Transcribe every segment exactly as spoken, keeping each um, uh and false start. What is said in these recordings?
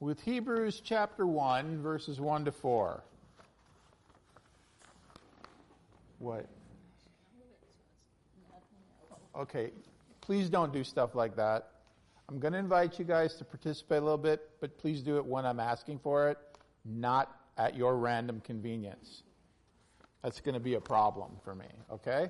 with Hebrews chapter one, verses one to four. What? Okay, please don't do stuff like that. I'm going to invite you guys to participate a little bit, but please do it when I'm asking for it, not at your random convenience. That's going to be a problem for me, okay?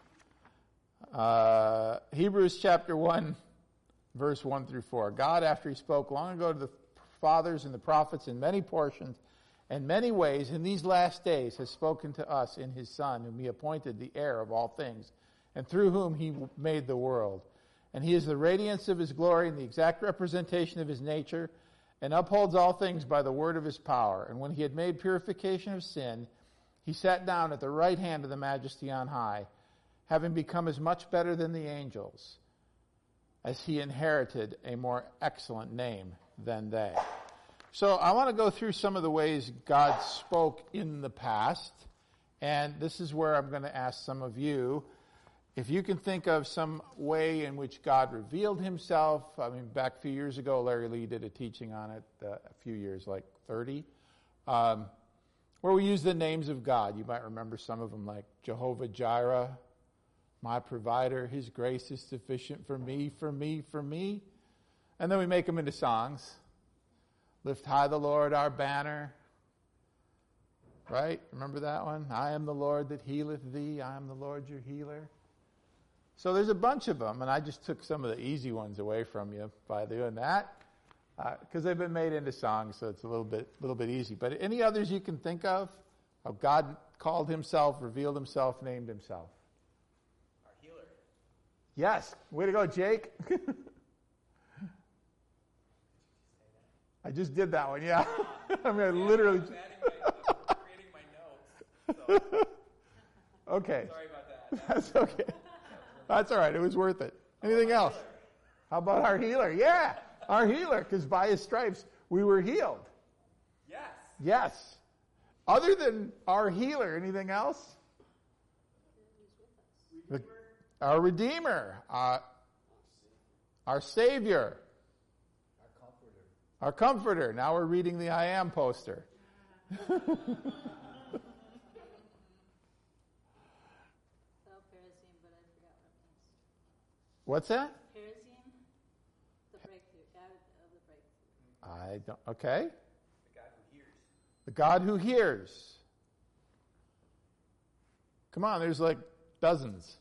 Uh, Hebrews chapter one, verse one through four. God, after he spoke long ago to the fathers and the prophets in many portions and many ways, in these last days has spoken to us in his Son, whom he appointed the heir of all things, and through whom he made the world. And he is the radiance of his glory and the exact representation of his nature, and upholds all things by the word of his power. And when he had made purification of sin, he sat down at the right hand of the Majesty on high, having become as much better than the angels, as he inherited a more excellent name than they. So I want to go through some of the ways God spoke in the past, and this is where I'm going to ask some of you, if you can think of some way in which God revealed himself. I mean, back a few years ago, Larry Lee did a teaching on it, uh, a few years, like thirty, um, where we use the names of God. You might remember some of them, like Jehovah Jireh, my provider, his grace is sufficient for me, for me, for me. And then we make them into songs. Lift high the Lord, our banner. Right? Remember that one? I am the Lord that healeth thee. I am the Lord your healer. So there's a bunch of them, and I just took some of the easy ones away from you by doing that, because uh, they've been made into songs, so it's a little bit, little bit easy. But any others you can think of? How God called himself, revealed himself, named himself? Our healer. Yes. Way to go, Jake. I just did that one, yeah. I mean, I literally. I was adding my, I was creating my notes. So. Okay. Sorry about that. That's okay. That's all right. It was worth it. Anything else? Healer. How about our healer? Yeah, our healer, because by his stripes we were healed. Yes. Yes. Other than our healer, anything else? The, our Redeemer, uh, our Savior, our Comforter. Our Comforter. Now we're reading the I Am poster. What's that? Perazim, the breakthrough, God of the breakthrough. I don't, okay. The God who hears. The God who hears. Come on, there's like dozens.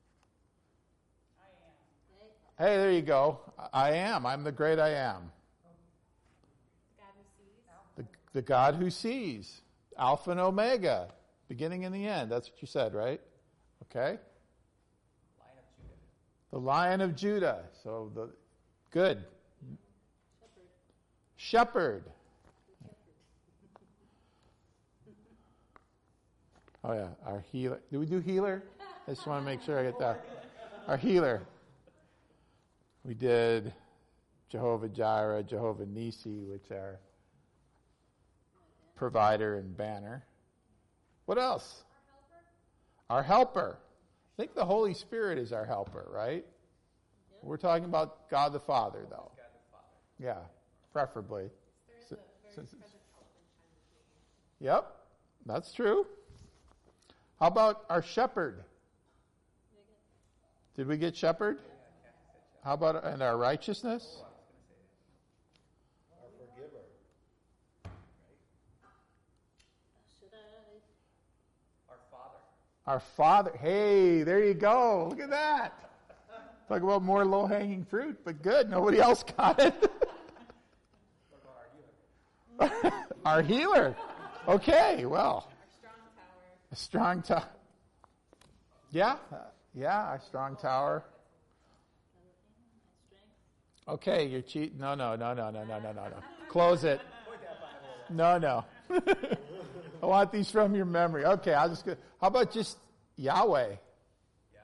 I am. Hey, there you go. I am. I'm the great I am. The God who sees. The, the God who sees. Alpha and Omega. Beginning and the end. That's what you said, right? Okay. The Lion of Judah. So the good. Shepherd. Shepherd. Oh yeah, our healer. Do we do healer? I just want to make sure I get that. Our healer. We did Jehovah Jireh, Jehovah Nisi, which are provider and banner. What else? Our helper. Our helper. I think the Holy Spirit is our helper, right? Yep. We're talking about God the Father, though. God the Father. Yeah, preferably. There is So- a very since- present help in time of need. Yep, that's true. How about our shepherd? Did we get shepherd? How about and our righteousness? Our Forgiver. Should I? Our Father. Our Father. Hey, there you go. Look at that. Talk about more low-hanging fruit, but good. Nobody else got it. What about our healer? Our healer. Okay, well. Our strong tower. A strong tower. Yeah, uh, yeah, our strong tower. My strength. Okay, you're cheating. No, no, no, no, no, no, no, no, no. Close it. No, no. I want these from your memory. Okay, I'll just go. How about just Yahweh? Yeah.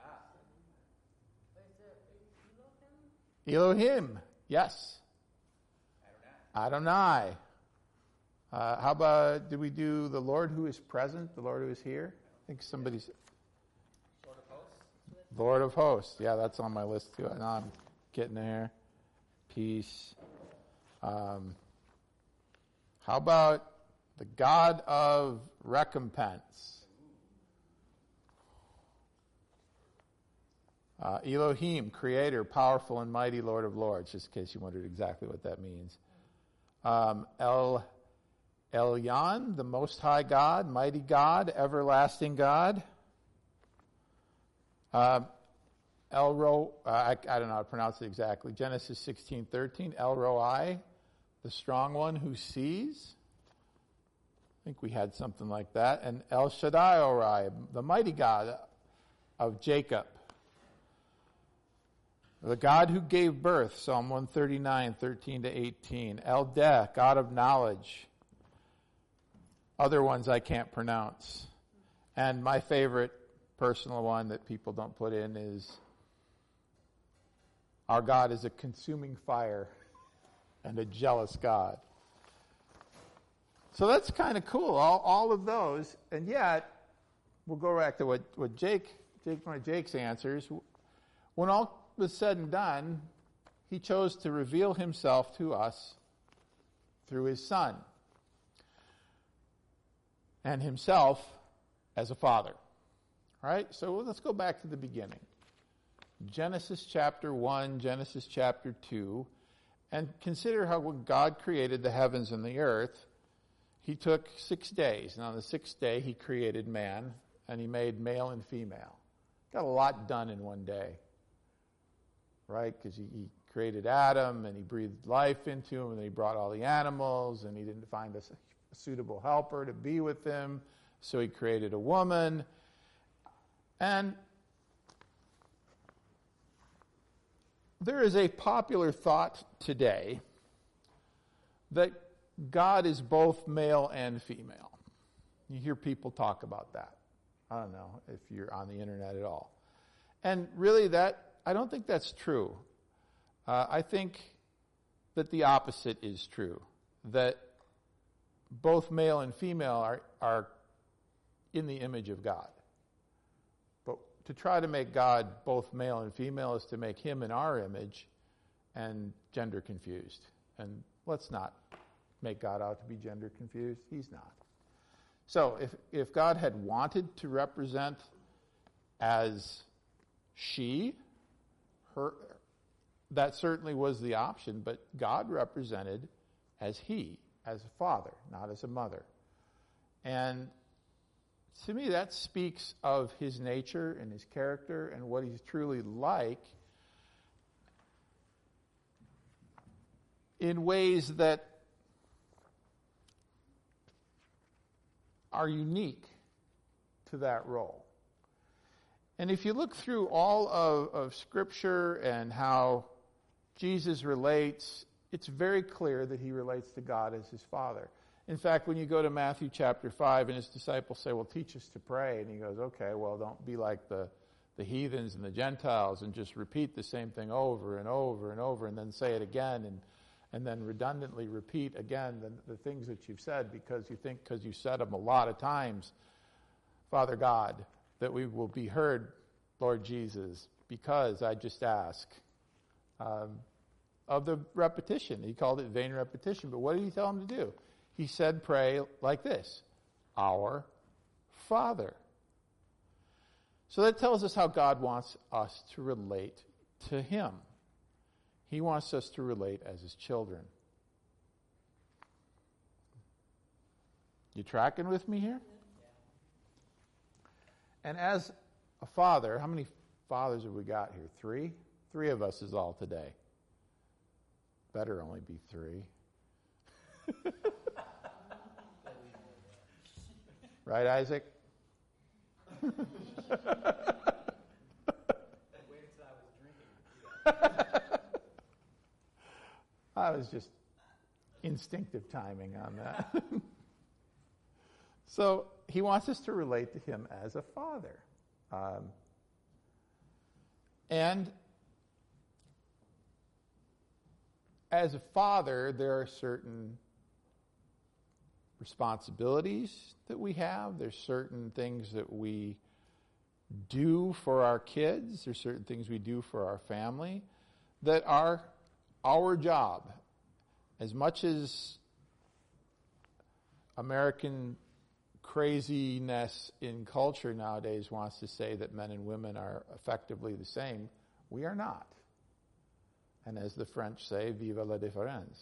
Elohim. Yes. Adonai. Uh, how about, did we do the Lord who is present, the Lord who is here? I think somebody's... Lord of hosts. Lord of hosts. Yeah, that's on my list too. I know I'm getting there. Peace. Um, How about the God of recompense? Uh, Elohim, creator, powerful and mighty, Lord of lords, just in case you wondered exactly what that means. Um, El Elyon, the Most High God, mighty God, everlasting God. Uh, El Ro, uh, I, I don't know how to pronounce it exactly. Genesis sixteen thirteen. El Roi, the strong one who sees. I think we had something like that. And El Shaddai Ori, the mighty God of Jacob. The God who gave birth, Psalm one thirty-nine, thirteen to eighteen. El Deh, God of knowledge. Other ones I can't pronounce. And my favorite personal one that people don't put in is, our God is a consuming fire and a jealous God. So that's kind of cool, all, all of those. And yet, we'll go back to what, what Jake, Jake, one of Jake's answers. When all was said and done, he chose to reveal himself to us through his Son and himself as a father. All right, so let's go back to the beginning. Genesis chapter one, Genesis chapter two, and consider how when God created the heavens and the earth, he took six days, and on the sixth day he created man, and he made male and female. Got a lot done in one day, right? Because he, he created Adam, and he breathed life into him, and then he brought all the animals, and he didn't find a, a suitable helper to be with him, so he created a woman. And there is a popular thought today that God is both male and female. You hear people talk about that. I don't know if you're on the internet at all. And really that, I don't think that's true. Uh, I think that the opposite is true. That both male and female are, are in the image of God. But to try to make God both male and female is to make him in our image and gender confused. And let's not make God out to be gender confused. He's not. So if, if God had wanted to represent as she, her, that certainly was the option, but God represented as he, as a father, not as a mother. And to me, that speaks of his nature and his character and what he's truly like in ways that are unique to that role. And if you look through all of, of Scripture and how Jesus relates, it's very clear that he relates to God as his Father. In fact, when you go to Matthew chapter five and his disciples say, well, teach us to pray. And he goes, okay, well, don't be like the, the heathens and the Gentiles and just repeat the same thing over and over and over and then say it again and, and then redundantly repeat again the, the things that you've said because you think because you said them a lot of times, Father God, that we will be heard, Lord Jesus, because I just ask. Um, of the repetition. He called it vain repetition. But what did he tell him to do? He said, pray like this, our Father. So that tells us how God wants us to relate to him. He wants us to relate as his children. You tracking with me here? And as a father, how many fathers have we got here? Three? Three of us is all today. Better only be three. Right, Isaac? Wait until I was drinking. I was just instinctive timing on that. So he wants us to relate to him as a father. Um, and as a father, there are certain responsibilities that we have. There's certain things that we do for our kids. There's certain things we do for our family that are our job. As much as American craziness in culture nowadays wants to say that men and women are effectively the same. We are not. And as the French say, vive la différence.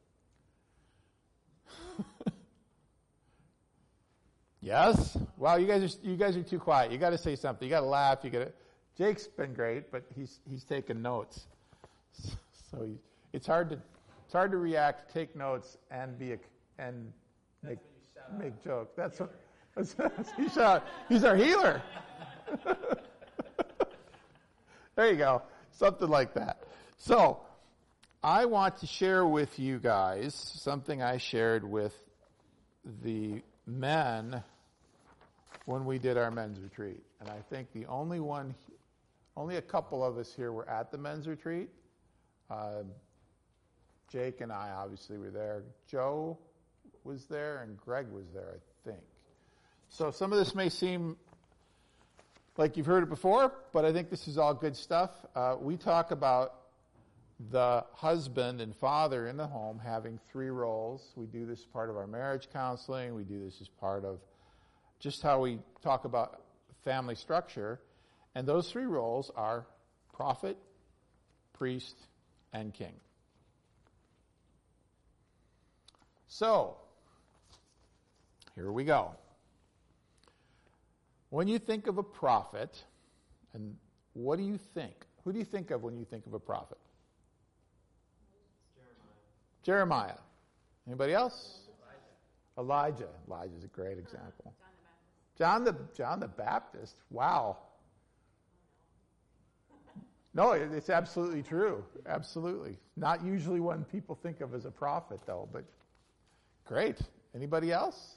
Yes? Wow, you guys are you guys are too quiet. You got to say something. You got to laugh. You got to. Jake's been great, but he's he's taken notes. So he, it's hard to it's hard to react, take notes, and be a, and make make jokes. That's what that's, that's, he's, our, he's our healer. There you go, something like that. So I want to share with you guys something I shared with the men when we did our men's retreat. And I think the only one, only a couple of us here were at the men's retreat. Uh, Jake and I obviously were there. Joe was there and Greg was there, I think. So some of this may seem like you've heard it before, but I think this is all good stuff. Uh, we talk about the husband and father in the home having three roles. We do this as part of our marriage counseling. We do this as part of just how we talk about family structure. And those three roles are prophet, priest, and king. So, here we go. When you think of a prophet, and what do you think? Who do you think of when you think of a prophet? Jeremiah. Jeremiah. Anybody else? Elijah. Elijah. Elijah's a great example. John the John the Baptist. Wow. No, it, it's absolutely true. Absolutely. Not usually one people think of as a prophet, though, but great. Anybody else?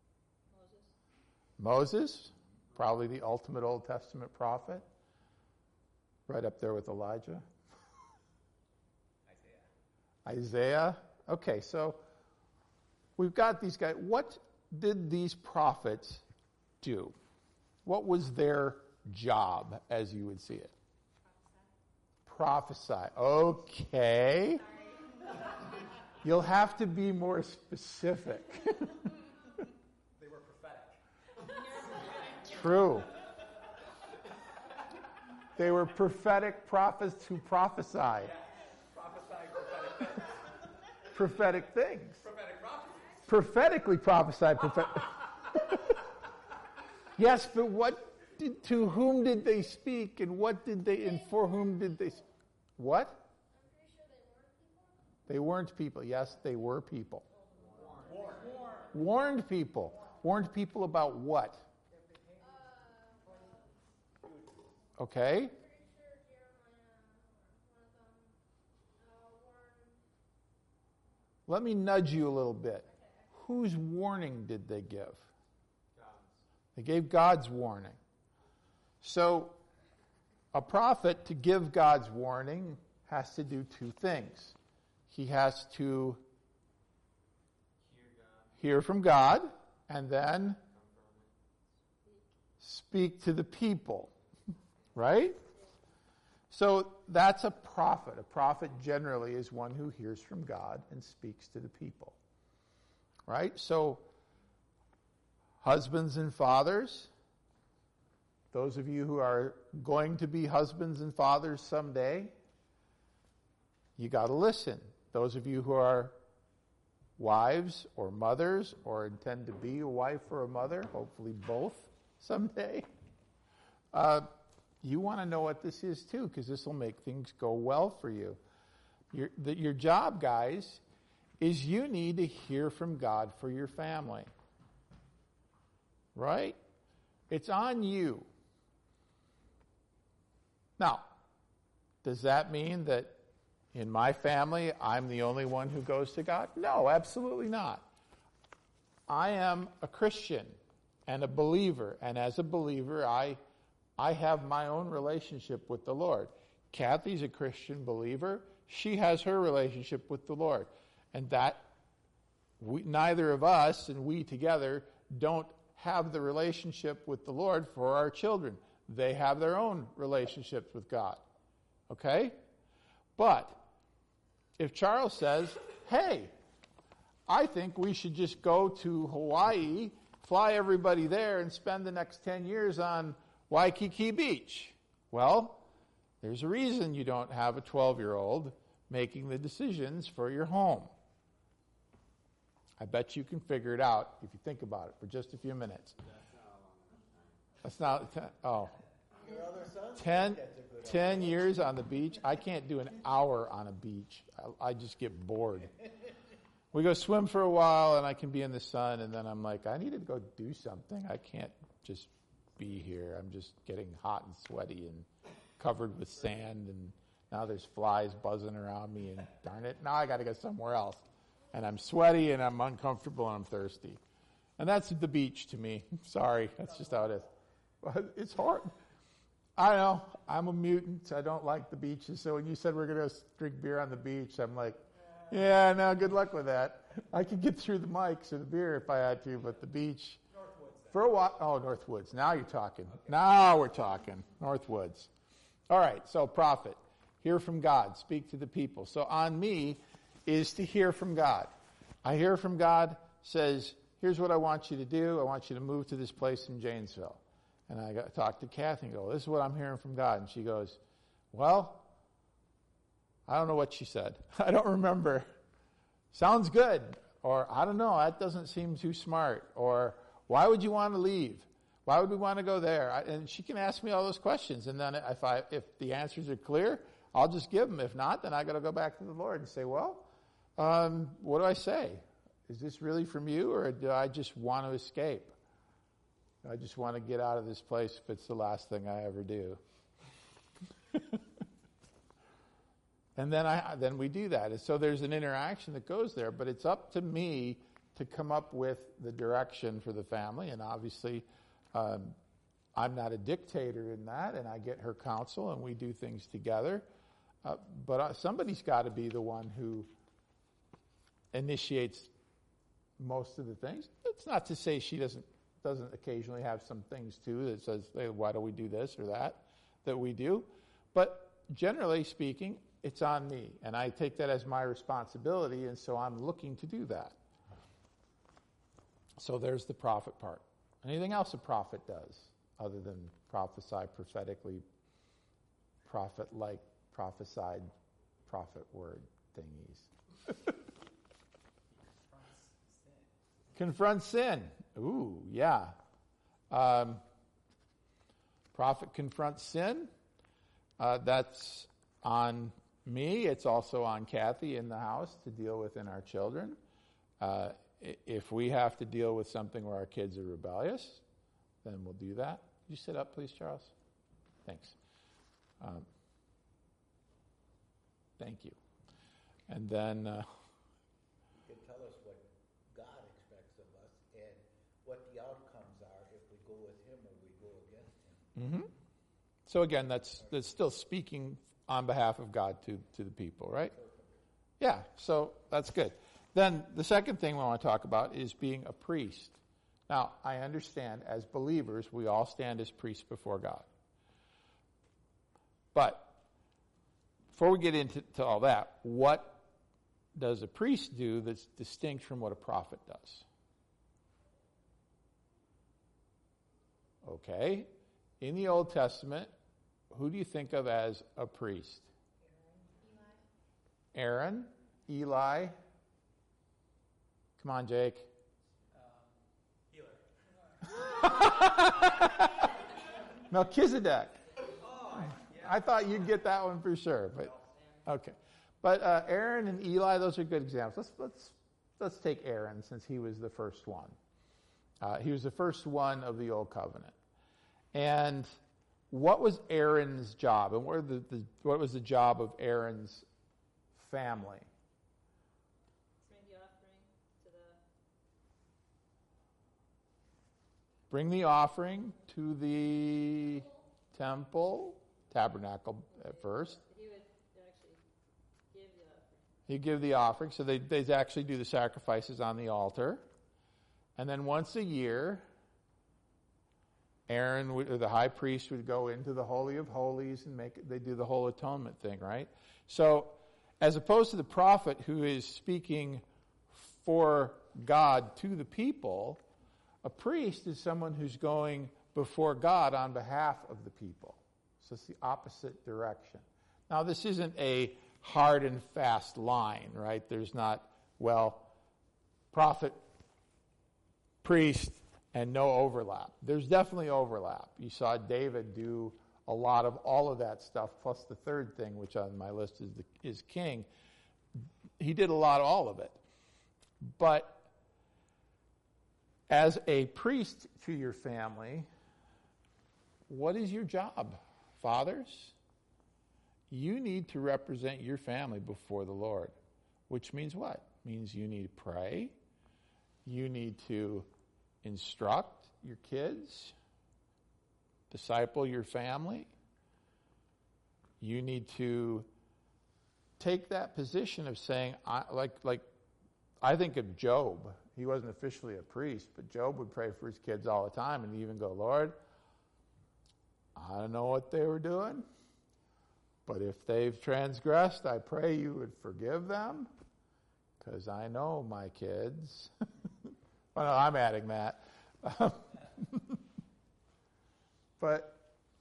Moses. Moses. Probably the ultimate Old Testament prophet. Right up there with Elijah. Isaiah. Isaiah. Okay, so we've got these guys. What did these prophets do? What was their job, as you would see it? Prophesy. Prophesy. Okay. You'll have to be more specific. They were prophetic. True. They were prophetic prophets who prophesied. Prophesying prophetic things. Prophetic things. Prophetic prophecies. Prophetically prophesied. Prophet- yes, but what did, to whom did they speak, and what did they, and for whom did they? What? I'm pretty sure They weren't people. Yes, they were people. Warned. Warned people. Warned people about what? Okay. Let me nudge you a little bit. Whose warning did they give? They gave God's warning. So, a prophet, to give God's warning, has to do two things. He has to hear from God, and then speak to the people. Right? So that's a prophet. A prophet generally is one who hears from God and speaks to the people. Right? So, husbands and fathers, those of you who are going to be husbands and fathers someday, you got to listen. Those of you who are wives or mothers or intend to be a wife or a mother, hopefully both someday, uh, you want to know what this is too, because this will make things go well for you. Your, the, your job, guys, is you need to hear from God for your family. Right? It's on you. Now, does that mean that in my family I'm the only one who goes to God? No, absolutely not. I am a Christian and a believer, and as a believer, I I have my own relationship with the Lord. Kathy's a Christian believer. She has her relationship with the Lord. And that, we, neither of us and we together don't have the relationship with the Lord for our children. They have their own relationships with God. Okay? But if Charles says, hey, I think we should just go to Hawaii, fly everybody there, and spend the next ten years on Waikiki Beach. Well, there's a reason you don't have a twelve-year-old making the decisions for your home. I bet you can figure it out if you think about it for just a few minutes. That's not a long enough time. That's not, ten, oh. Your other son? Ten, That's a good ten years on the beach. I can't do an hour on a beach. I, I just get bored. We go swim for a while, and I can be in the sun, and then I'm like, I need to go do something. I can't just be here. I'm just getting hot and sweaty and covered with sand, and now there's flies buzzing around me, and darn it, now I got to go somewhere else. And I'm sweaty, and I'm uncomfortable, and I'm thirsty. And that's the beach to me. Sorry, that's just how it is. But it's hard. I know, I'm a mutant. I don't like the beaches. So when you said we're going to drink beer on the beach, I'm like, yeah, no, good luck with that. I could get through the mics or the beer if I had to, but the beach. Northwoods. For a while, oh, Northwoods. Now you're talking. Okay. Now we're talking. Northwoods. All right, so prophet. Hear from God. Speak to the people. So on me is to hear from God. I hear from God, says, here's what I want you to do. I want you to move to this place in Janesville. And I got, talked to Kathy and go, this is what I'm hearing from God. And she goes, well, I don't know what she said. I don't remember. Sounds good. Or, I don't know, that doesn't seem too smart. Or, why would you want to leave? Why would we want to go there? I, and she can ask me all those questions. And then if I if the answers are clear, I'll just give them. If not, then I got to go back to the Lord and say, well, um, what do I say? Is this really from you, or do I just want to escape? I just want to get out of this place if it's the last thing I ever do. And then I then we do that. And so there's an interaction that goes there, but it's up to me to come up with the direction for the family. And obviously, um, I'm not a dictator in that, and I get her counsel, and we do things together. Uh, but uh, somebody's got to be the one who initiates most of the things. It's not to say she doesn't doesn't occasionally have some things too that says, hey, why don't we do this or that that we do. But generally speaking, it's on me, and I take that as my responsibility, and so I'm looking to do that. So there's the prophet part. Anything else a prophet does other than prophesy prophetically, prophet-like, prophesied, prophet word thingies? Confront sin. Ooh, yeah. Um, prophet confronts sin. Uh, that's on me. It's also on Kathy in the house to deal with in our children. Uh, if we have to deal with something where our kids are rebellious, then we'll do that. Could you sit up, please, Charles? Thanks. Um, thank you. And then... Uh, You can tell us what God expects of us and what the outcomes are if we go with him or we go against him. Mm-hmm. So again, that's that's still speaking on behalf of God to, to the people, right? Yeah, so that's good. Then the second thing we want to talk about is being a priest. Now, I understand as believers, we all stand as priests before God. But before we get into to all that, what does a priest do that's distinct from what a prophet does? Okay. In the Old Testament, who do you think of as a priest? Aaron, Eli. Eli. Come on, Jake. Um, healer. Melchizedek. Oh, yeah. I thought you'd get that one for sure, but okay. But uh, Aaron and Eli, those are good examples. Let's let's let's take Aaron since he was the first one. Uh, he was the first one of the Old Covenant. And what was Aaron's job? And what, the, the, what was the job of Aaron's family? Bring the offering to the Bring the offering to the temple, tabernacle at first. He would actually give the offering. He'd give the offering, so they they actually do the sacrifices on the altar. And then once a year, Aaron, would, or the high priest, would go into the Holy of Holies and make it, they do the whole atonement thing, right? So, as opposed to the prophet who is speaking for God to the people, a priest is someone who's going before God on behalf of the people. So it's the opposite direction. Now, this isn't a hard and fast line, right? There's not, well, prophet, priest, and no overlap. There's definitely overlap. You saw David do a lot of all of that stuff, plus the third thing, which on my list is, the, is king. He did a lot of all of it. But as a priest to your family, what is your job, fathers? You need to represent your family before the Lord, which means what? Means you need to pray. You need to instruct your kids, disciple your family. You need to take that position of saying, I, like, like, I think of Job. He wasn't officially a priest, but Job would pray for his kids all the time and even go, Lord, I don't know what they were doing, but if they've transgressed, I pray you would forgive them, because I know my kids. Well, no, I'm adding that. But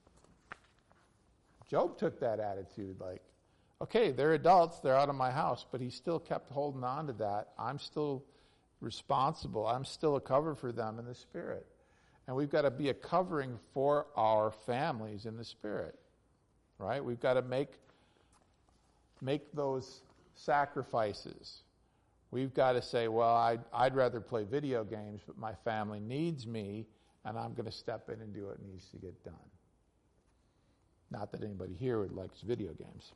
Job took that attitude, like, okay, they're adults, they're out of my house, but he still kept holding on to that. I'm still responsible. I'm still a cover for them in the Spirit. And we've got to be a covering for our families in the Spirit, right? We've got to make, make those sacrifices. We've got to say, well, I'd, I'd rather play video games, but my family needs me, and I'm going to step in and do what needs to get done. Not that anybody here would likes video games.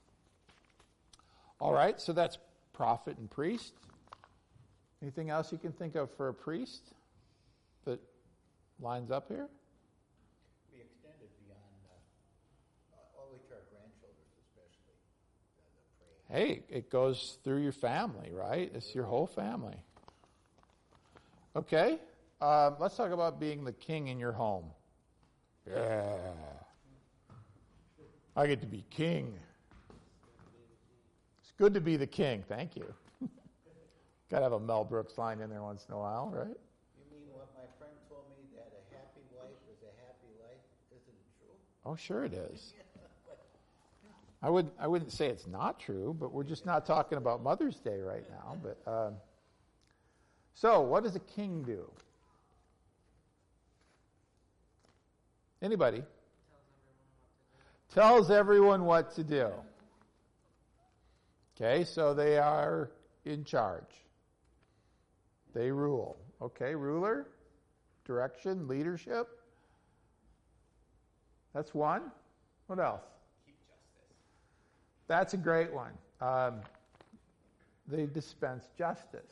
All right, so that's prophet and priest. Anything else you can think of for a priest that lines up here? We extended beyond, uh, all the way to our grandchildren, especially, the, the praying. Hey, it goes through your family, right? It's your whole family. Okay, um, let's talk about being the king in your home. Yeah. I get to be king. It's good to be the king. Thank you. Got to have a Mel Brooks line in there once in a while, right? You mean what my friend told me, that a happy wife is a happy life? Isn't it true? Oh, sure it is. I wouldn't, I wouldn't say it's not true, but we're just not talking about Mother's Day right now. But um, so, what does a king do? Anybody? Tells everyone what to do. Okay, so they are in charge. They rule. Okay, ruler, direction, leadership. That's one. What else? Keep justice. That's a great one. Um, they dispense justice.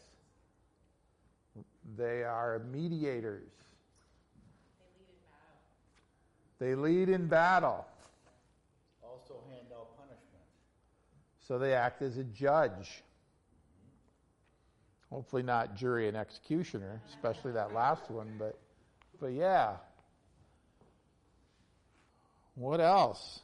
They are mediators. They lead in battle. They lead in battle. Also hand out punishment. So they act as a judge. Hopefully not jury and executioner, especially that last one, but but yeah. What else?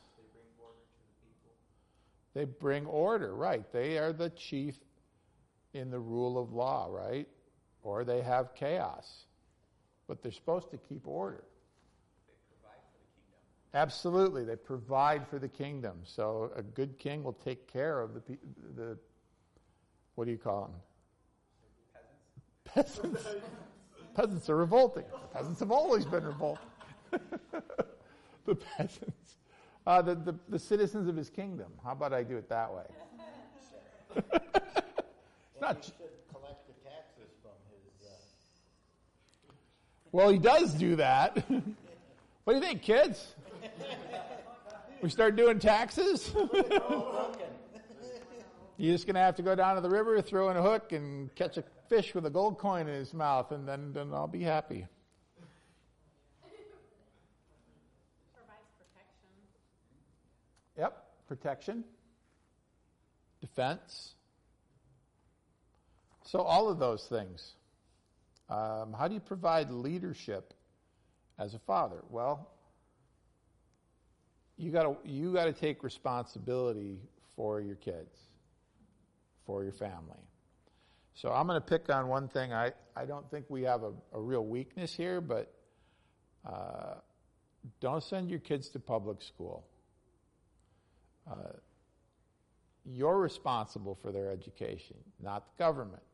They bring order to the people. They bring order, right. They are the chief in the rule of law, right? Or they have chaos. But they're supposed to keep order. They provide for the kingdom. Absolutely, they provide for the kingdom. So a good king will take care of the pe- the what do you call them? Peasants. Peasants. Peasants are revolting. The peasants have always been revolting. The peasants. Uh, the, the, the citizens of his kingdom. How about I do it that way? It's not. He should collect the taxes from his... Uh, Well, he does do that. What do you think, kids? We start doing taxes? You're just going to have to go down to the river, throw in a hook, and catch a fish with a gold coin in his mouth, and then, then I'll be happy. Provides protection. Yep, protection, defense. So all of those things. Um, how do you provide leadership as a father? Well, you got to you got to take responsibility for your kids, for your family. So I'm going to pick on one thing. I, I don't think we have a, a real weakness here, but uh, don't send your kids to public school. Uh, you're responsible for their education, not the government.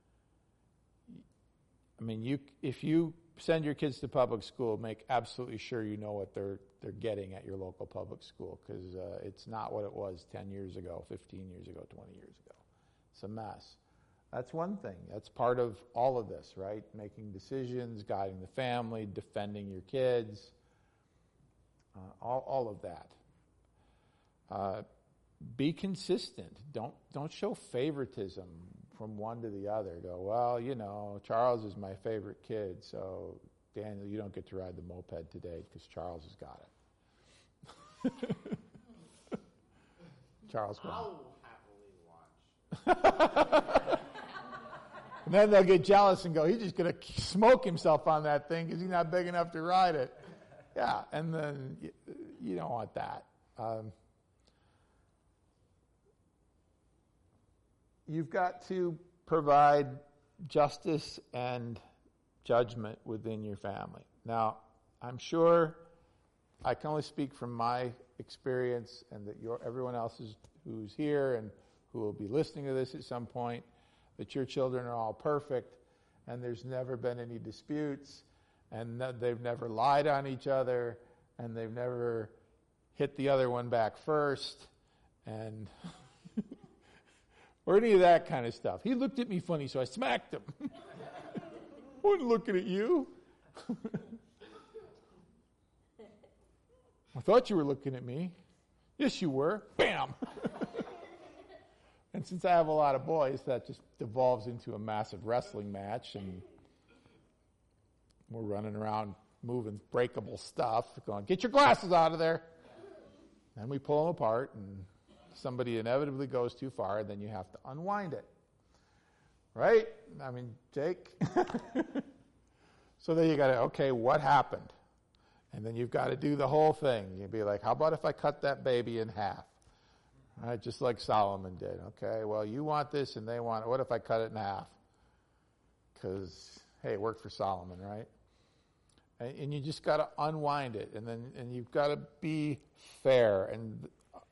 I mean, you if you send your kids to public school, make absolutely sure you know what they're they're getting at your local public school, because uh, it's not what it was ten years ago, fifteen years ago, twenty years ago. It's a mess. That's one thing. That's part of all of this, right? Making decisions, guiding the family, defending your kids, uh, all, all of that. Uh, be consistent. Don't don't show favoritism from one to the other. Go, well, you know, Charles is my favorite kid, so Daniel, you don't get to ride the moped today because Charles has got it. Charles, go on. I'll happily watch. And then they'll get jealous and go, he's just going to smoke himself on that thing because he's not big enough to ride it. Yeah, and then you, you don't want that. Um, you've got to provide justice and judgment within your family. Now, I'm sure I can only speak from my experience, and that your, everyone else is, who's here and who will be listening to this at some point, that your children are all perfect, and there's never been any disputes, and no, they've never lied on each other, and they've never hit the other one back first, and or any of that kind of stuff. He looked at me funny, so I smacked him. I wasn't looking at you. I thought you were looking at me. Yes, you were. Bam! And since I have a lot of boys, that just devolves into a massive wrestling match, and we're running around moving breakable stuff, going, get your glasses out of there. And we pull them apart, and somebody inevitably goes too far, and then you have to unwind it. Right? I mean, Jake? So then you got to, okay, what happened? And then you've got to do the whole thing. You'd be like, how about if I cut that baby in half? Right, just like Solomon did. Okay, well, you want this and they want it. What if I cut it in half? Because, hey, it worked for Solomon, right? And, and you just got to unwind it, and then and you've got to be fair. And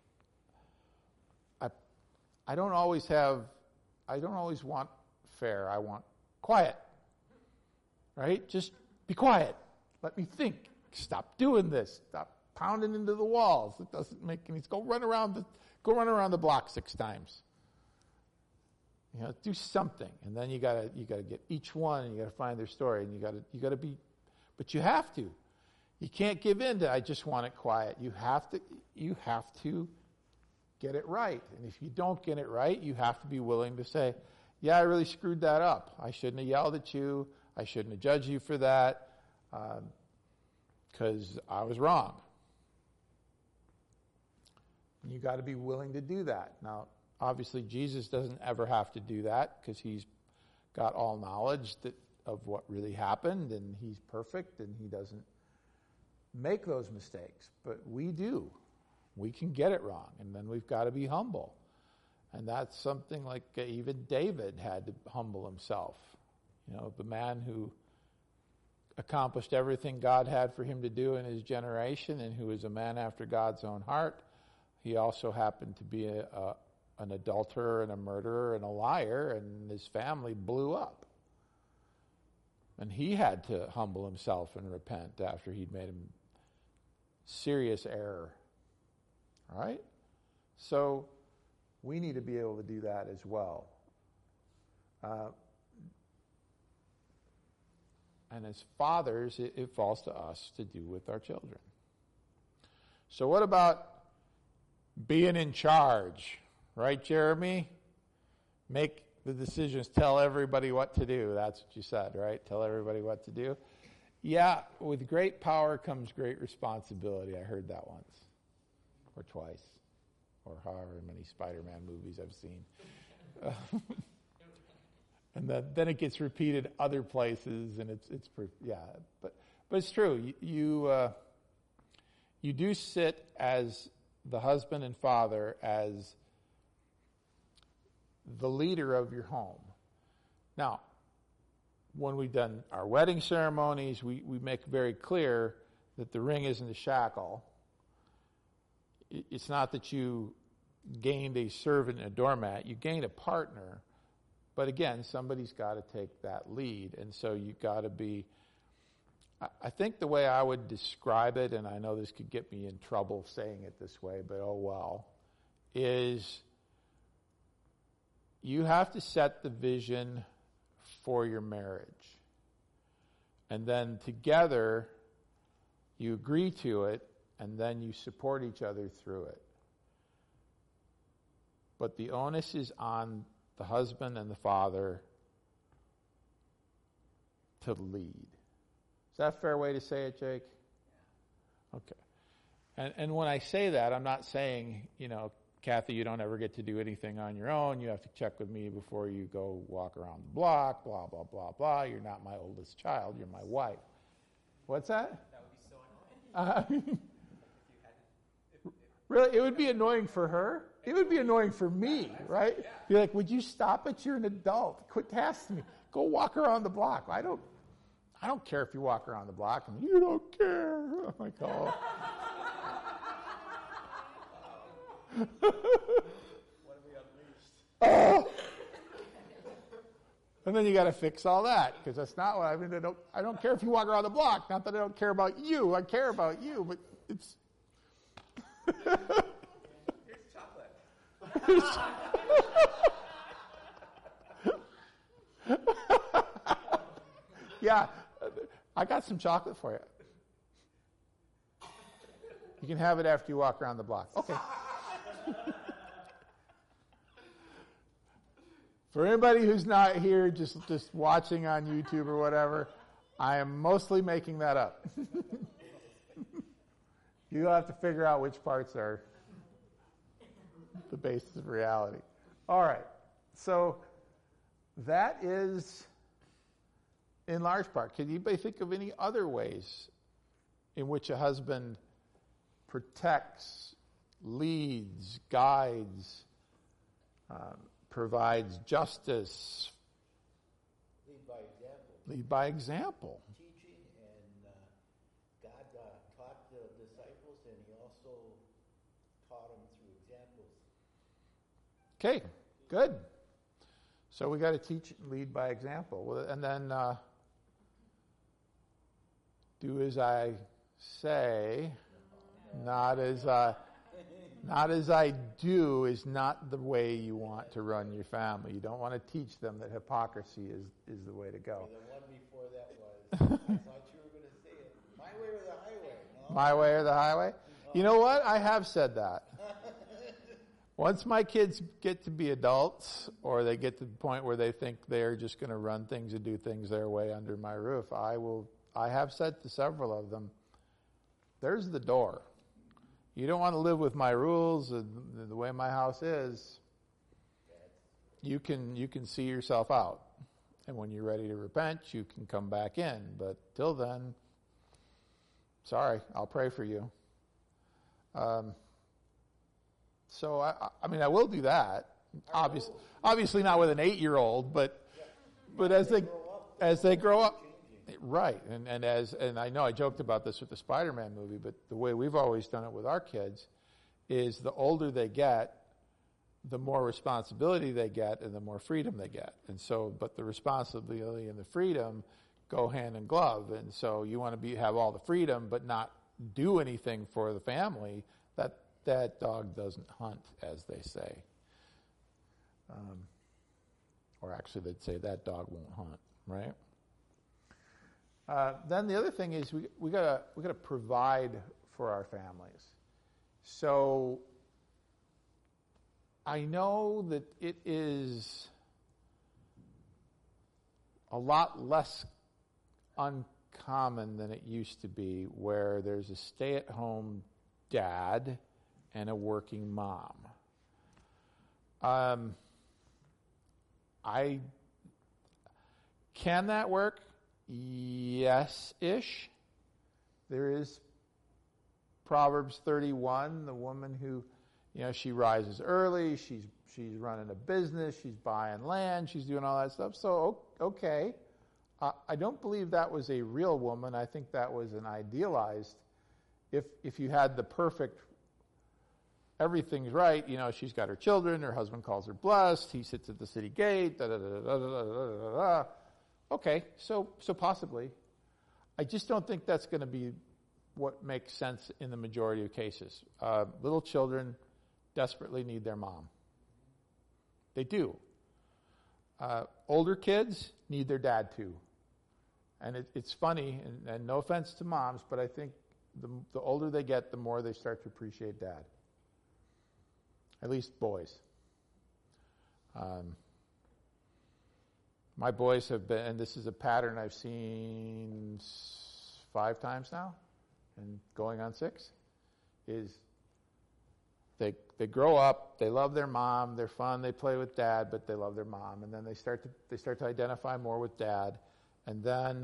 I, I don't always have, I don't always want fair. I want quiet, right? Just be quiet. Let me think. Stop doing this. Stop pounding into the walls. It doesn't make any. Go run around the. Go run around the block six times. You know, do something, and then you gotta you gotta get each one, and you gotta find their story, and you gotta you gotta be, but you have to. You can't give in to I just want it quiet. You have to you have to get it right, and if you don't get it right, you have to be willing to say, yeah, I really screwed that up. I shouldn't have yelled at you. I shouldn't have judged you for that, because um, I was wrong. You got to be willing to do that. Now, obviously, Jesus doesn't ever have to do that because he's got all knowledge that, of what really happened, and he's perfect, and he doesn't make those mistakes. But we do. We can get it wrong, and then we've got to be humble. And that's something like uh, even David had to humble himself. You know, the man who accomplished everything God had for him to do in his generation, and who was a man after God's own heart. He also happened to be a, a, an adulterer and a murderer and a liar, and his family blew up. And he had to humble himself and repent after he'd made a serious error. All right? So we need to be able to do that as well. Uh, and as fathers, it, it falls to us to do with our children. So what about being in charge, right, Jeremy? Make the decisions. Tell everybody what to do. That's what you said, right? Tell everybody what to do. Yeah, with great power comes great responsibility. I heard that once, or twice, or however many Spider-Man movies I've seen. Uh, and then, then it gets repeated other places, and it's it's yeah, but but it's true. You you, uh, you do sit as the husband and father, as the leader of your home. Now, when we've done our wedding ceremonies, we, we make very clear that the ring isn't a shackle. It, it's not that you gained a servant and a doormat. You gained a partner. But again, somebody's got to take that lead. And so you've got to be, I, I think the way I would describe it, and I know this could get me in trouble saying it this way, but oh well, is you have to set the vision for your marriage. And then together, you agree to it, and then you support each other through it. But the onus is on the husband and the father to lead. Is that a fair way to say it, Jake? Okay. And and when I say that, I'm not saying, you know, Kathy, you don't ever get to do anything on your own. You have to check with me before you go walk around the block, blah, blah, blah, blah. You're not my oldest child. You're my wife. What's that? That would be so annoying. Uh, if you had, if, if, really? It would be annoying for her? It would be annoying for me, right? Be like, would you stop it? You're an adult. Quit tasking me. Go walk around the block. I don't I don't care if you walk around the block. And you don't care. I'm like, oh. what have we unleashed? Oh. And then you got to fix all that, because that's not what I mean. I don't, I don't care if you walk around the block. Not that I don't care about you. I care about you, but it's. Here's chocolate. Yeah, I got some chocolate for you. You can have it after you walk around the block. Okay. For anybody who's not here, just, just watching on YouTube or whatever, I am mostly making that up. You'll have to figure out which parts are the basis of reality. All right. So that is, in large part, can anybody think of any other ways in which a husband protects, leads, guides, um, provides justice? Lead by example. Lead by example. Teaching, and uh, God uh, taught the disciples, and he also taught them through examples. Okay, good. So we got to teach and lead by example. Well, and then uh, do as I say, not as I, not as I do is not the way you want to run your family. You don't want to teach them that hypocrisy is, is the way to go. The one before that was, I thought you were going to say it, my way or the highway. No? My way or the highway? You know what? I have said that. Once my kids get to be adults, or they get to the point where they think they're just going to run things and do things their way under my roof, I will. I have said to several of them, there's the door. You don't want to live with my rules and the way my house is. You can you can see yourself out. And when you're ready to repent, you can come back in. But till then, sorry, I'll pray for you. Um, so, I, I mean, I will do that. Obviously, obviously not with an eight-year-old, but but as they as they grow up. Right, and and as and I know I joked about this with the Spider-Man movie, but the way we've always done it with our kids is the older they get, the more responsibility they get, and the more freedom they get. And so, but the responsibility and the freedom go hand in glove. And so, you want to be have all the freedom, but not do anything for the family. That that dog doesn't hunt, as they say. Um, or actually, they'd say that dog won't hunt, right? Uh, then the other thing is we we gotta we gotta provide for our families. So I know that it is a lot less uncommon than it used to be, where there's a stay-at-home dad and a working mom. Um, I can that work? Yes-ish. There is Proverbs thirty-one, the woman who, you know, she rises early, she's she's running a business, she's buying land, she's doing all that stuff. So, okay. Uh, I don't believe that was a real woman. I think that was an idealized. If if you had the perfect, everything's right, you know, she's got her children, her husband calls her blessed, he sits at the city gate, da da da da da da da da. Okay, so so possibly. I just don't think that's going to be what makes sense in the majority of cases. Uh, little children desperately need their mom. They do. Uh, older kids need their dad too. And it, it's funny, and, and no offense to moms, but I think the, the older they get, the more they start to appreciate dad. At least boys. Um, my boys have been, and this is a pattern I've seen s- five times now, and going on six, is they they grow up, they love their mom, they're fun, they play with dad, but they love their mom, and then they start to they start to identify more with dad. And then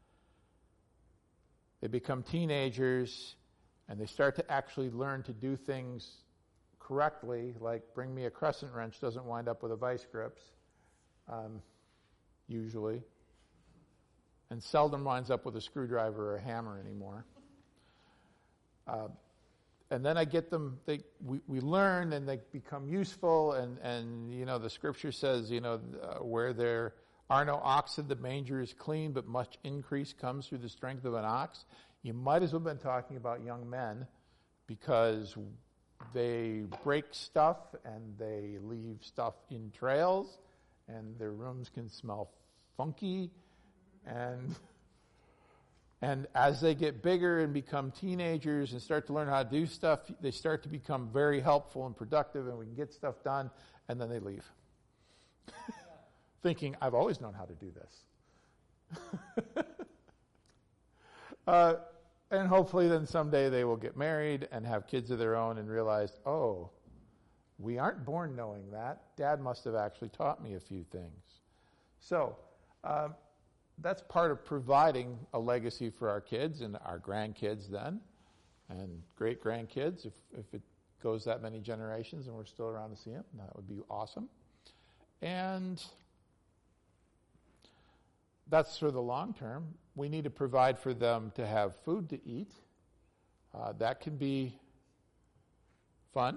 they become teenagers, and they start to actually learn to do things correctly, like bring me a crescent wrench doesn't wind up with a vice grips, um, usually, and seldom winds up with a screwdriver or a hammer anymore. Uh, and then I get them, they, we, we learn, and they become useful, and, and you know, the scripture says, you know, uh, where they're are no oxen, the manger is clean, but much increase comes through the strength of an ox. You might as well have been talking about young men, because they break stuff and they leave stuff in trails, and their rooms can smell funky. And and as they get bigger and become teenagers and start to learn how to do stuff, they start to become very helpful and productive, and we can get stuff done, and then they leave. Thinking, I've always known how to do this. uh, and hopefully then someday they will get married and have kids of their own and realize, oh, we aren't born knowing that. Dad must have actually taught me a few things. So um, that's part of providing a legacy for our kids and our grandkids then, and great-grandkids, if, if it goes that many generations and we're still around to see them. That would be awesome. And that's for the long term. We need to provide for them to have food to eat. Uh, that can be fun.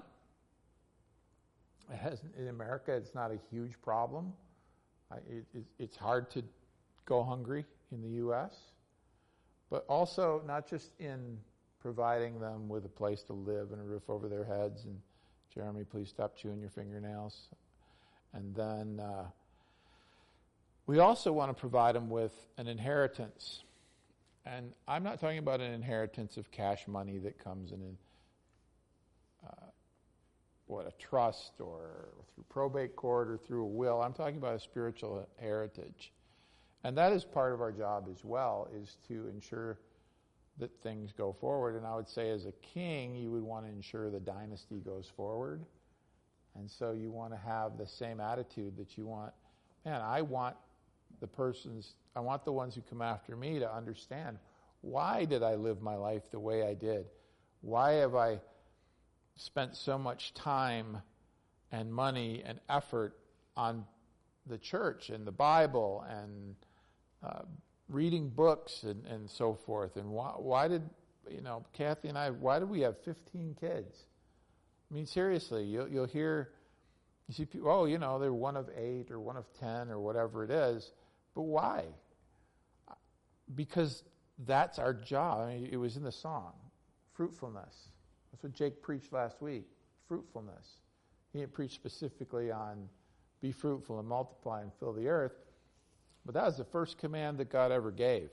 It has, in America, it's not a huge problem. I, it, it, it's hard to go hungry in the U S, but also not just in providing them with a place to live and a roof over their heads. And Jeremy, please stop chewing your fingernails. And then uh, we also want to provide them with an inheritance. And I'm not talking about an inheritance of cash money that comes in an, uh, what, a trust or through probate court or through a will. I'm talking about a spiritual heritage. And that is part of our job as well, is to ensure that things go forward. And I would say as a king, you would want to ensure the dynasty goes forward. And so you want to have the same attitude that you want, man, I want the persons, I want the ones who come after me to understand, why did I live my life the way I did? Why have I spent so much time and money and effort on the church and the Bible and uh, reading books and, and so forth? And why, why did, you know, Kathy and I, why did we have fifteen kids? I mean, seriously, you'll, you'll hear, you see people, oh, you know, they're one of eight or one of ten or whatever it is. But why? Because that's our job. I mean, it was in the song, fruitfulness. That's what Jake preached last week, fruitfulness. He didn't preach specifically on be fruitful and multiply and fill the earth, but that was the first command that God ever gave.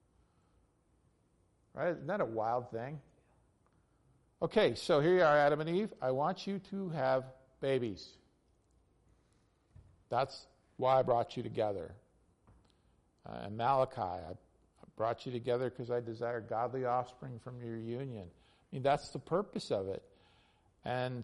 Right? Isn't that a wild thing? Okay, so here you are, Adam and Eve. I want you to have babies. That's why I brought you together. Uh, and Malachi, I brought you together because I desire godly offspring from your union. I mean, that's the purpose of it. And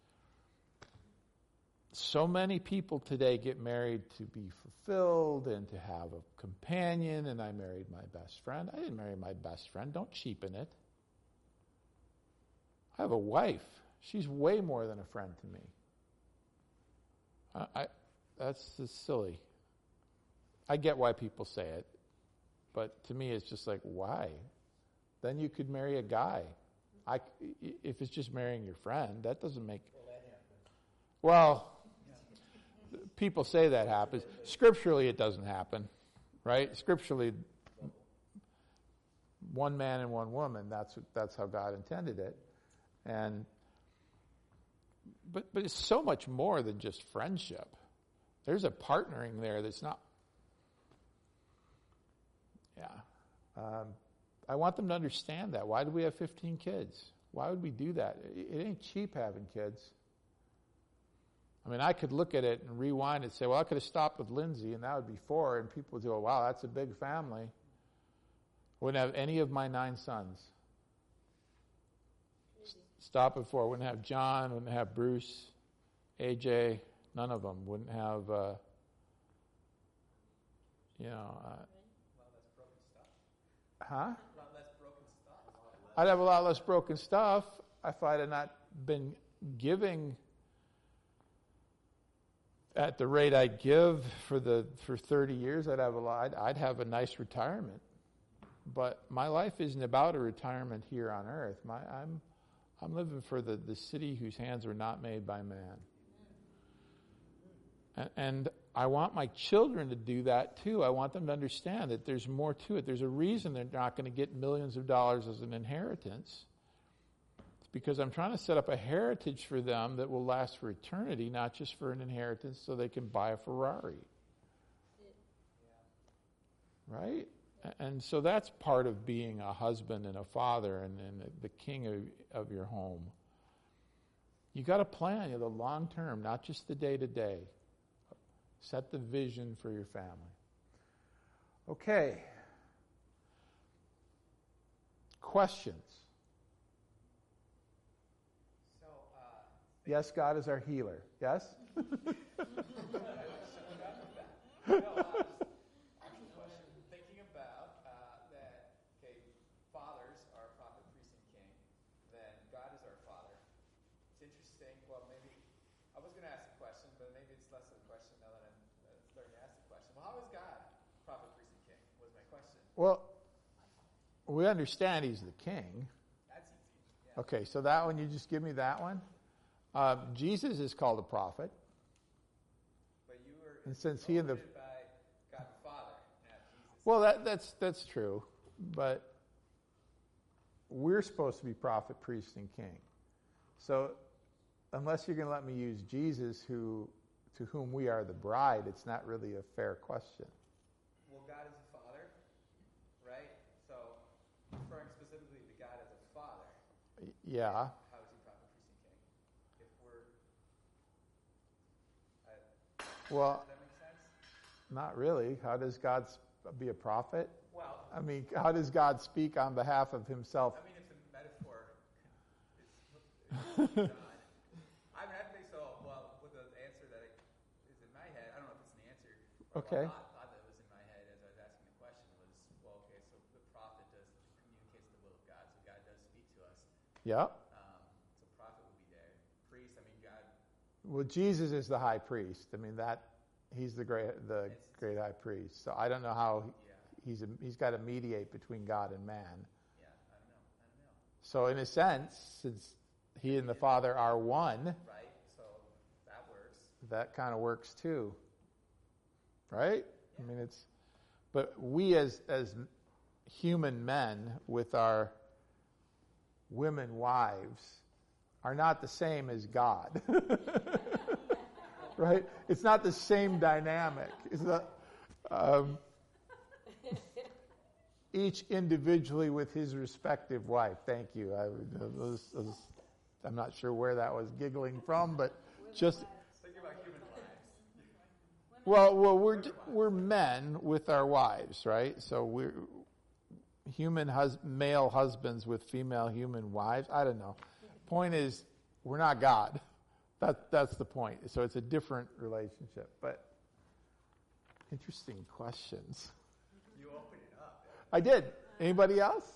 so many people today get married to be fulfilled and to have a companion, and I married my best friend. I didn't marry my best friend. Don't cheapen it. I have a wife. She's way more than a friend to me. I, I that's just silly. I get why people say it, but to me it's just like, why? Then you could marry a guy. I, if it's just marrying your friend, that doesn't make... Well, that happens. Well, people say that happens. Scripturally, it doesn't happen, right? Scripturally, one man and one woman, that's that's how God intended it. And but but it's so much more than just friendship. There's a partnering there that's not... Yeah. Um, I want them to understand that. Why do we have fifteen kids? Why would we do that? It, it ain't cheap having kids. I mean, I could look at it and rewind and say, well, I could have stopped with Lindsay, and that would be four, and people would go, wow, that's a big family. I wouldn't have any of my nine sons. S- Stop at four. Wouldn't have John, wouldn't have Bruce, A J, none of them. Wouldn't have, uh, you know... Uh, huh? A lot less broken stuff. I'd have a lot less broken stuff if I'd have not been giving at the rate I give for the for thirty years. I'd have a lot. I'd, I'd have a nice retirement, but my life isn't about a retirement here on earth. My I'm I'm living for the, the city whose hands were not made by man, and, and I want my children to do that too. I want them to understand that there's more to it. There's a reason they're not going to get millions of dollars as an inheritance. It's because I'm trying to set up a heritage for them that will last for eternity, not just for an inheritance so they can buy a Ferrari. Right? And so that's part of being a husband and a father and, and the king of, of your home. You got to plan, you know, the long term, not just the day to day. Set the vision for your family. Okay. Questions? So, uh, Yes, God is our healer. Yes? no, uh, actual question. Thinking about uh, that, okay, fathers are prophet, priest, and king. Then God is our father. It's interesting. Well, maybe I was going to ask a question, but maybe it's less of a question now that I'm uh, starting to ask the question. Well, how is God prophet, priest, and king? Was my question. Well, we understand he's the king. That's easy. Yeah. Okay, so that one, you just give me that one. Um, Jesus is called a prophet. But you were And since he and the... by God the Father, not Jesus. Well, that, that's that's true, but we're supposed to be prophet, priest, and king. So unless you're going to let me use Jesus, who to whom we are the bride, it's not really a fair question. Well, God is a father, right? So, referring specifically to God as a father, Y- Yeah. how is he prophet, priest, and king? If we're, uh, Well, does that make sense? not really. How does God sp- be a prophet? Well, I mean, how does God speak on behalf of himself? I mean, it's a metaphor. It's, it's God. I mean, I think so. Well, with the answer that I, is in my head, I don't know if it's an answer. Or Okay. Well, thought, thought that was in my head as I was asking the question was, well, okay, so the prophet does communicates the will of God, so God does speak to us. Yeah. Um, so prophet would be there. Priest, I mean, God. Well, Jesus is the high priest. I mean, that he's the great the It's- great high priest. So I don't know how Yeah, he's a, he's got to mediate between God and man. yeah, I don't know, I don't know. So in a sense, since he and the Father are one, Right, so that works. that kind of works too. Right? I mean, it's, but we as as human men with our women wives are not the same as God. Right? It's not the same dynamic. It's not, um, each individually with his respective wife. Thank you. I, was, was, I'm not sure where that was giggling from, but just... Thinking about human lives. Well, well, we're we're men with our wives, right? So we're human hus- male husbands with female human wives. I don't know. Point is, we're not God. That that's the point. So it's a different relationship. But interesting questions. You open it up. I did. Anybody else?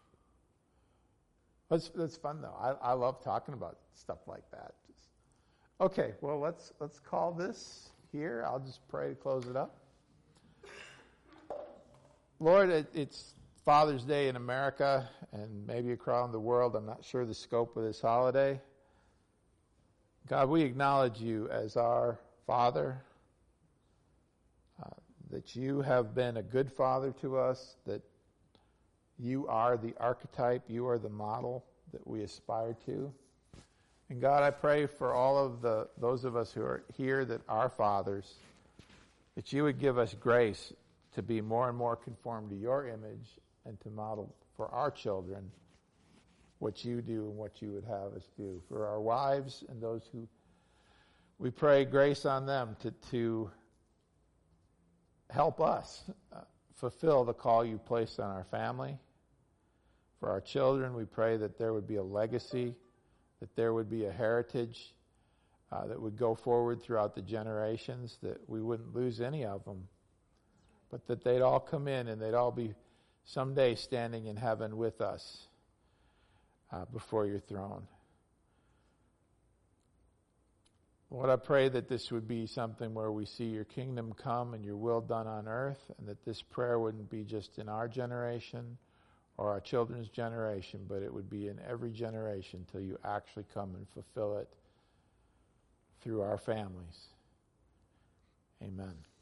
That's that's fun though. I I love talking about stuff like that. Just, Okay, well, let's let's call this here. I'll just pray to close it up. Lord, it, it's Father's Day in America and maybe across the world. I'm not sure the scope of this holiday. God, we acknowledge you as our Father, uh, that you have been a good Father to us, that you are the archetype, you are the model that we aspire to. And God, I pray for all of the those of us who are here that are fathers, that you would give us grace to be more and more conformed to your image and to model for our children what you do and what you would have us do. For our wives and those who, we pray grace on them to, to help us uh, fulfill the call you placed on our family. For our children, we pray that there would be a legacy, that there would be a heritage uh, that would go forward throughout the generations, that we wouldn't lose any of them, but that they'd all come in and they'd all be someday standing in heaven with us uh, before your throne. Lord, I pray that this would be something where we see your kingdom come and your will done on earth, and that this prayer wouldn't be just in our generation or our children's generation, but it would be in every generation till you actually come and fulfill it through our families. Amen.